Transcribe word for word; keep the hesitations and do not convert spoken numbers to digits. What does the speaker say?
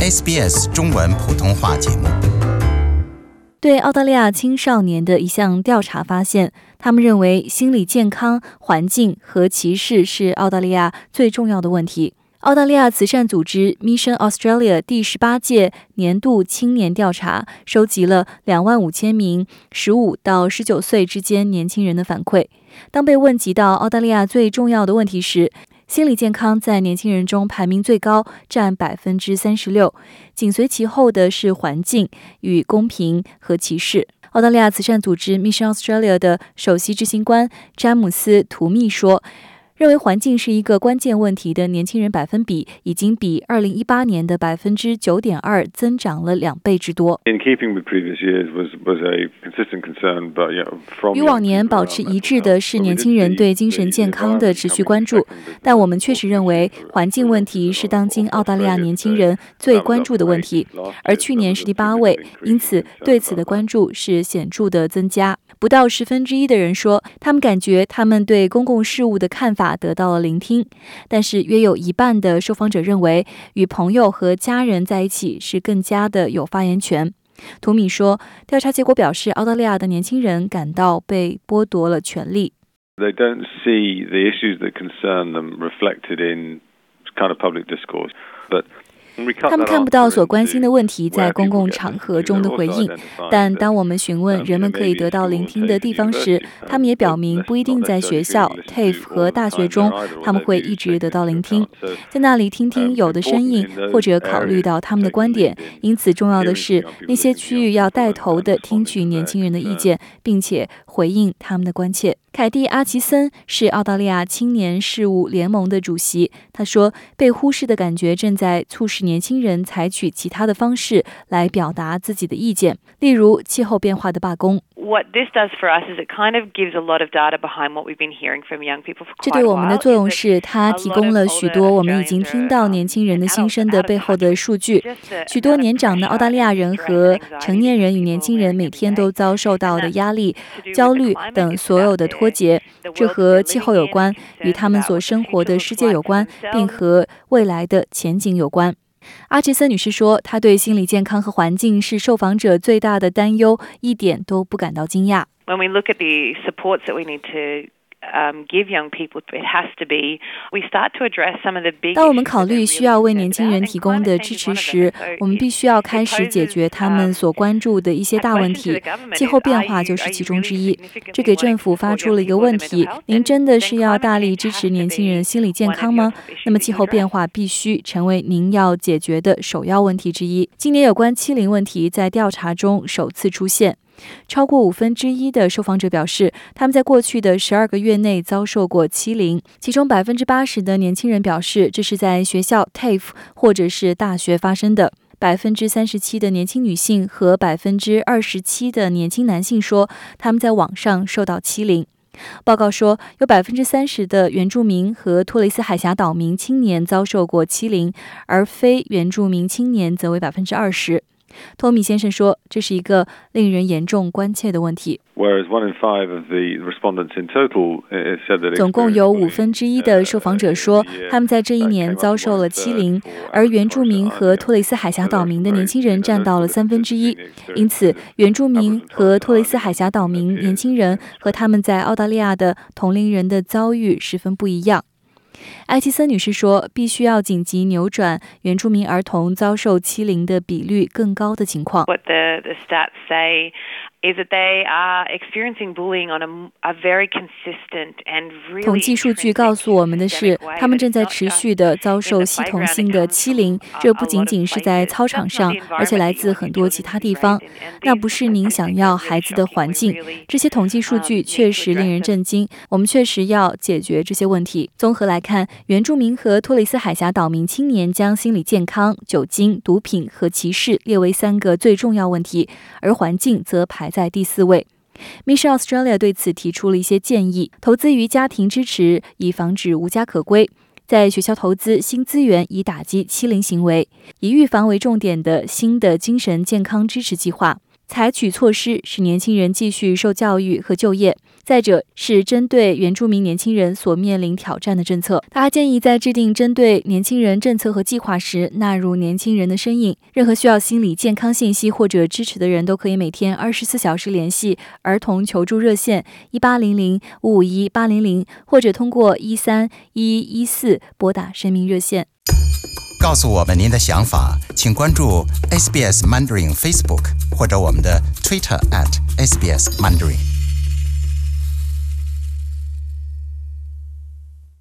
S B S 中文普通话节目。 对澳大利亚青少年的一项调查发现，他们认为心理健康、环境和歧视是澳大利亚最重要的问题。澳大利亚慈善组织 Mission Australia 第十八届年度青年调查收集了两万五千名十五到十九岁之间年轻人的反馈。当被问及到澳大利亚最重要的问题时，心理健康在年轻人中排名最高，占 百分之三十六， 紧随其后的是环境与公平和歧视。澳大利亚慈善组织 Mission Australia 的首席执行官詹姆斯·图密说，认为环境是一个关键问题的年轻人百分比已经比二零一八年的 百分之九点二 增长了两倍之多。与往年保持一致的是年轻人对精神健康的持续关注，但我们确实认为环境问题是当今澳大利亚年轻人最关注的问题，而去年是第八位，因此对此的关注是显著的增加。不到十分之一的人说，他们感觉他们对公共事务的看法得到了聆听，但是约有一半的受访者认为与朋友和家人在一起是更加的有发言权。图米说，调查结果表示澳大利亚的年轻人感到被剥夺了权利。 They don't see the issues that concern them reflected in kind of public discourse, but 他们看不到所关心的问题在公共场合中的回应，但当我们询问人们可以得到聆听的地方时，他们也表明不一定在学校、T A F E 和大学中他们会一直得到聆听，在那里听听有的声音或者考虑到他们的观点。因此重要的是那些区域要带头的听取年轻人的意见，并且回应他们的关切。凯蒂·阿奇森是澳大利亚青年事务联盟的主席，他说，被忽视的感觉正在促使年轻人采取其他的方式来表达自己的意见，例如气候变化的罢工。 What this does for us is it kind of gives a lot of data behind what we've been hearing from young people for quite a while. 这对我们的作用是，它提供了许多我们已经听到年轻人的心声的背后的数据。许多年长的澳大利亚人和成年人与年轻人每天都遭受到的压力、焦虑等所有的脱节，这和气候有关，与他们所生活的世界有关，并和未来的前景有关。阿奇森女士说，她对心理健康和环境是受访者最大的担忧，一点都不感到惊讶。 When we look at the supports that we need to Um, give young people, it has to be, we start to address some of the big 当我们考虑需要为年轻人提供的支持时，我们必须要开始解决他们所关注的一些大问题，气候变化就是其中之一。这给政府发出了一个问题，您真的是要大力支持年轻人的心理健康吗？那么气候变化必须成为您要解决的首要问题之一。今年有关欺凌问题在调查中首次出现，超过五分之一的受访者表示，他们在过去的十二个月内遭受过欺凌，其中 百分之八十 的年轻人表示这是在学校、T A F E 或者是大学发生的。百分之三十七 的年轻女性和 百分之二十七 的年轻男性说他们在网上受到欺凌。报告说，有 百分之三十 的原住民和托雷斯海峡岛民青年遭受过欺凌，而非原住民青年则为 百分之二十。托米先生说，这是一个令人严重关切的问题。总共有五分之一的受访者说，他们在这一年遭受了欺凌，而原住民和托雷斯海峡岛民的年轻人占到了三分之一。因此，原住民和托雷斯海峡岛民年轻人和他们在澳大利亚的同龄人的遭遇十分不一样。艾奇森女士说，必须要紧急扭转原住民儿童遭受欺凌的比率更高的情况。 What the, the stats say is that they are experiencing bullying on a, a very consistent and really 统计数据告诉我们的是，他们正在持续地遭受系统性的欺凌，这不仅仅是在操场上，而且来自很多其他地方。那不是您想要孩子的环境。这些统计数据确实令人震惊，我们确实要解决这些问题。综合来看，原住民和托雷斯海峡岛民青年将心理健康、酒精、毒品和歧视列为三个最重要问题，而环境则排在第四位。Mission Australia 对此提出了一些建议，投资于家庭支持，以防止无家可归；在学校投资新资源，以打击欺凌行为；以预防为重点的新的精神健康支持计划；采取措施使年轻人继续受教育和就业； 再者是针对原住民年轻人所面临挑战的政策。他还建议在制定针对年轻人政策和计划时纳入年轻人的身影。任何需要心理健康信息或者支持的人都可以每天二十四小时联系儿童求助热线一八零零五五一八零零，或者通过一三一一四拨打生命热线。 告诉我们您的想法，请关注 S B S Mandarin Facebook 或者我们的 Twitter at S B S Mandarin。